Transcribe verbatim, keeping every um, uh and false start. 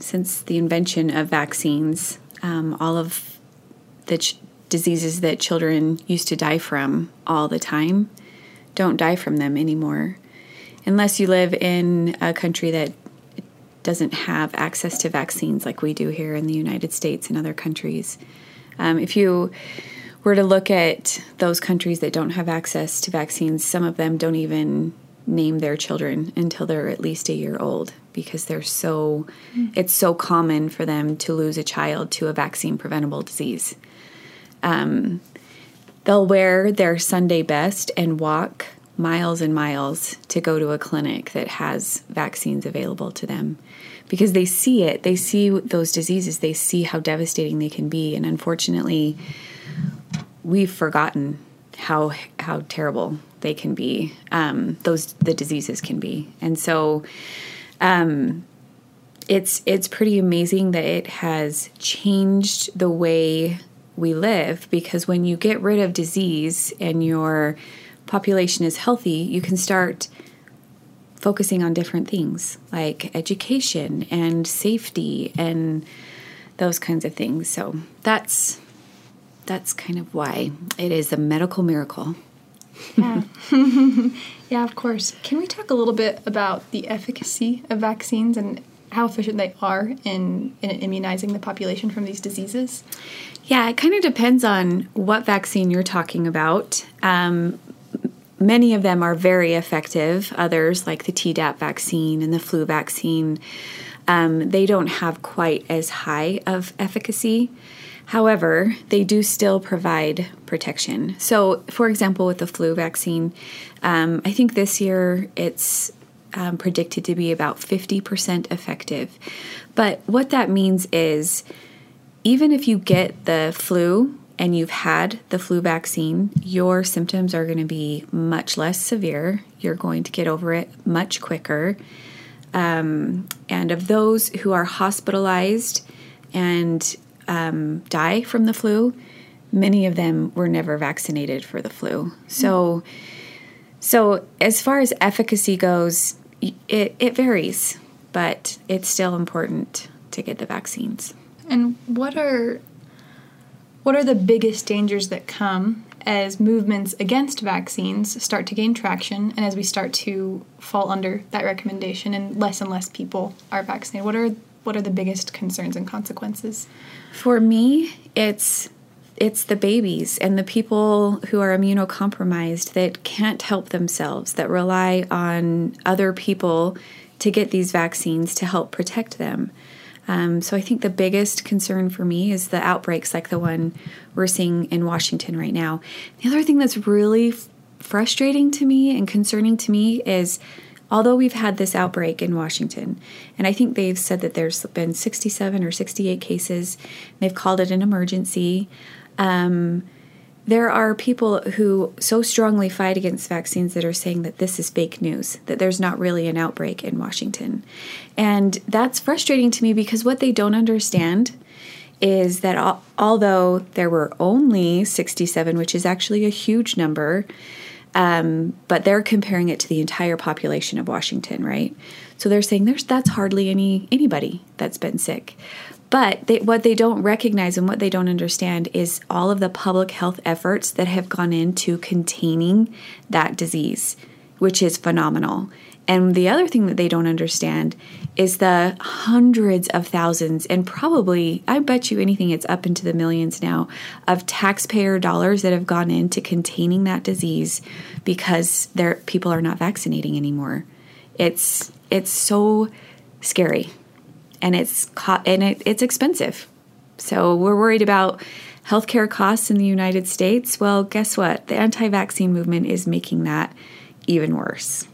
since the invention of vaccines, um, all of the ch- diseases that children used to die from all the time don't die from them anymore. Unless you live in a country that doesn't have access to vaccines like we do here in the United States and other countries. Um, if you were to look at those countries that don't have access to vaccines, some of them don't even name their children until they're at least a year old because they're so, mm. it's so common for them to lose a child to a vaccine-preventable disease. Um, they'll wear their Sunday best and walk miles and miles to go to a clinic that has vaccines available to them because they see it. They see those diseases. They see how devastating they can be. And unfortunately, we've forgotten how how terrible they can be, um, those the diseases can be. And so um, it's it's pretty amazing that it has changed the way we live, because when you get rid of disease and your population is healthy, you can start focusing on different things like education and safety and those kinds of things. So that's that's kind of why it is a medical miracle. Yeah. Yeah, of course. Can we talk a little bit about the efficacy of vaccines and how efficient they are in, in immunizing the population from these diseases? Yeah, it kind of depends on what vaccine you're talking about. Um, many of them are very effective. Others, like the Tdap vaccine and the flu vaccine, um, they don't have quite as high of efficacy. However, they do still provide protection. So, for example, with the flu vaccine, um, I think this year it's um, predicted to be about fifty percent effective. But what that means is, even if you get the flu and you've had the flu vaccine, your symptoms are going to be much less severe. You're going to get over it much quicker. Um, and of those who are hospitalized and um, die from the flu, many of them were never vaccinated for the flu. So, so as far as efficacy goes, it, it varies, but it's still important to get the vaccines. And what are what are the biggest dangers that come as movements against vaccines start to gain traction and as we start to fall under that recommendation and less and less people are vaccinated? What are what are the biggest concerns and consequences? For me, it's it's the babies and the people who are immunocompromised that can't help themselves, that rely on other people to get these vaccines to help protect them. Um, so I think the biggest concern for me is the outbreaks like the one we're seeing in Washington right now. The other thing that's really f- frustrating to me and concerning to me is, although we've had this outbreak in Washington, and I think they've said that there's been sixty-seven or sixty-eight cases, they've called it an emergency, um, there are people who so strongly fight against vaccines that are saying that this is fake news, that there's not really an outbreak in Washington. And that's frustrating to me because what they don't understand is that al- although there were only sixty-seven, which is actually a huge number, um, but they're comparing it to the entire population of Washington, right? So they're saying there's that's hardly any anybody that's been sick. But they, what they don't recognize and what they don't understand is all of the public health efforts that have gone into containing that disease, which is phenomenal. And the other thing that they don't understand is the hundreds of thousands, and probably, I bet you anything, it's up into the millions now, of taxpayer dollars that have gone into containing that disease because their people are not vaccinating anymore. It's it's so scary. And it's co- and it, it's expensive. So we're worried about healthcare costs in the United States. Well, guess what? The anti-vaccine movement is making that even worse.